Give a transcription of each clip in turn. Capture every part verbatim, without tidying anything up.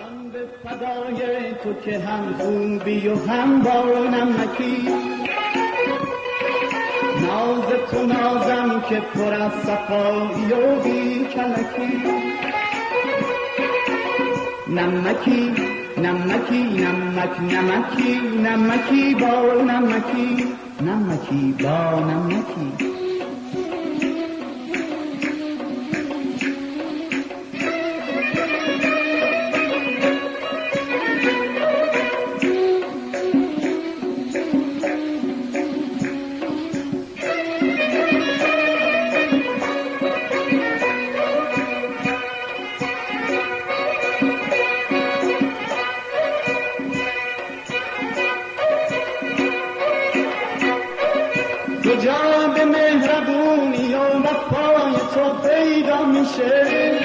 جان به فدای تو که هم خوبی و هم با نمکی، ناز تو نازم که پر از صفایی و بی کلکی. نمکی نمکی نمک نمکی نمکی با نمکی نمکی با نمکی. کجا به مهربونی و وفای تو پیدا میشه،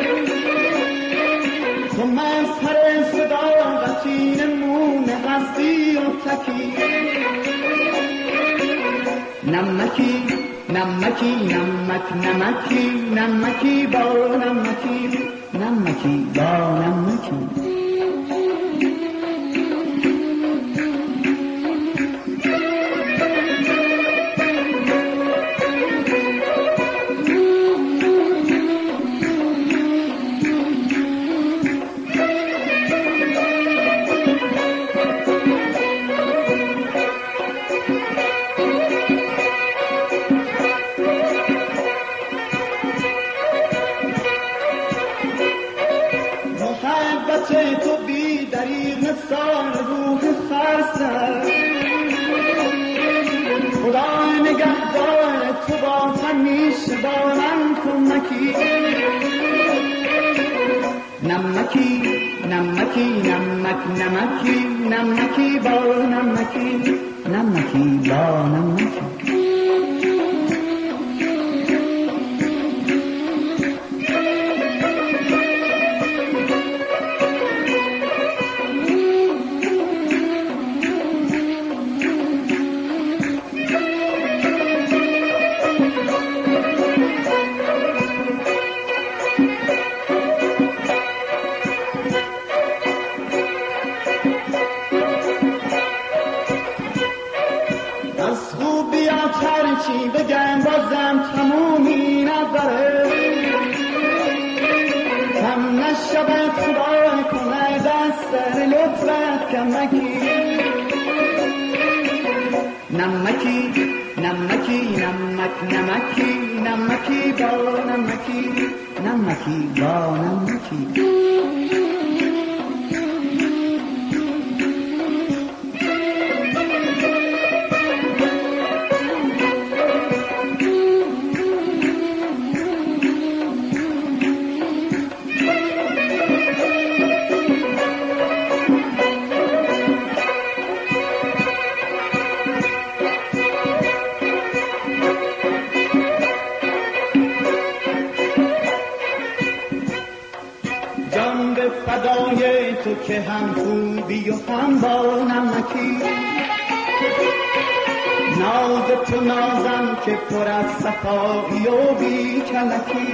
تو مظهر صداقتی نمونه هستی و تکی. نمکی نمکی نمک نمکی نمکی با نمکی نمکی با نمکی. محبت تو بی دریغ مثال روح خرسه، خدای نگهدار تو با همیشه با من کمکی. نمکی نمکی نمک نمکی نمکی با نمکی نمکی با نمکی. از خوبیات هرچی بگم بازم تمومی نداره، کم نشود خدا کنه دست لطفت کمکی. نمکی نمکی نمک نمکی نمکی با نمکی نمکی با نمکی. جان به فدای تو که هم خوبی و هم با نمکی، ناز تو نازم که پر از صفایی و بی کلکی.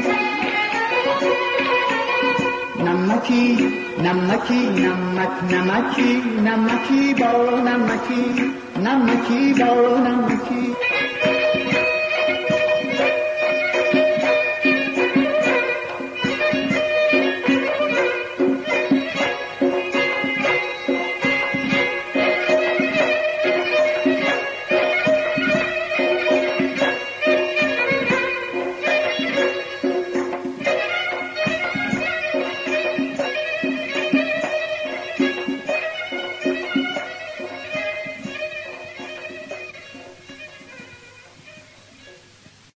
نمکی نمکی نمک نمکی نمکی با نمکی نمکی با نمکی.